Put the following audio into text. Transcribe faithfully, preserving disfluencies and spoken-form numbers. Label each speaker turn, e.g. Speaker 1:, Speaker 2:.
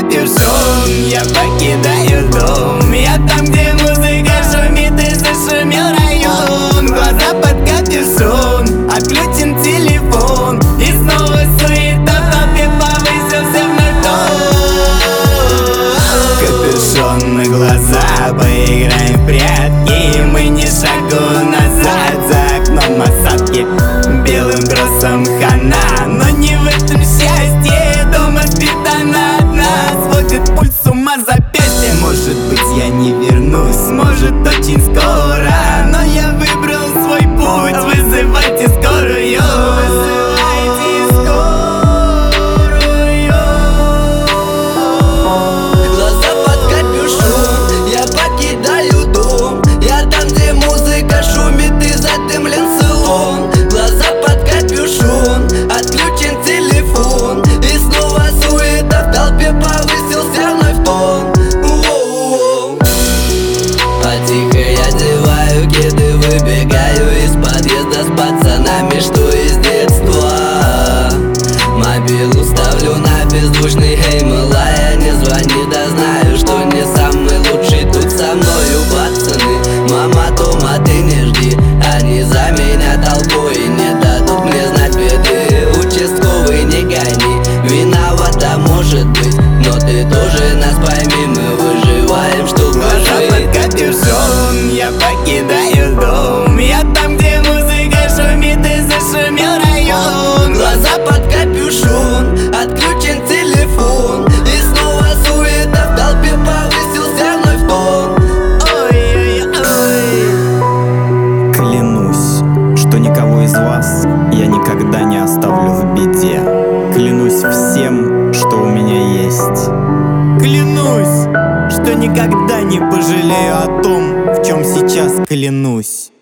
Speaker 1: капюшон, я покидаю дом. Я там, где музыка шумит и зашумел район. Глаза под капюшон, отключен телефон. И снова суета, в толпе повысился вновь тон. Капюшон на глаза, поиграем в прятки. Мы не шагу назад, за окном осадки. Белым кроссом хана, но не в этом счастье. Дома спит она одна, сводит пульс с ума запястье. Может быть, я не вернусь, может, очень скоро, но я выбрал свой путь. Вызывайте скорую, вызывайте скорую.
Speaker 2: Глаза под капюшон, я покидаю дом. Я там, где музыка шумит и задымлен салон. Глаза под капюшон, отключен телефон. И снова суета, в толпе повысился вновь тон. Воу-воу. А тихо я одеваю кеды, выбегаю из подъезда с пацанами, что из детства. Мобилу ставлю на беззвучный, эй, милая, не звони, да знаю, что не самый лучший тут со мною пацаны. Мама дома, ты не жди, они за меня толпой не дадут мне знать беды. Участковый, не гони, виновата может быть, но ты тоже нас пойми, мы выживаем, чтобы
Speaker 1: Глаза
Speaker 2: жить.
Speaker 1: под капюшон, я покидаю дом. Я там, где музыка шумит и зашумел район.
Speaker 2: Глаза под капюшон, отключен телефон. И снова суета, в толпе повысился вновь тон.
Speaker 1: Ой-ой-ой.
Speaker 3: Клянусь, что никого из вас я никогда не оставлю в беде. Клянусь всем, что у меня есть.
Speaker 1: Клянусь, что никогда не пожалею о том, в чем сейчас клянусь.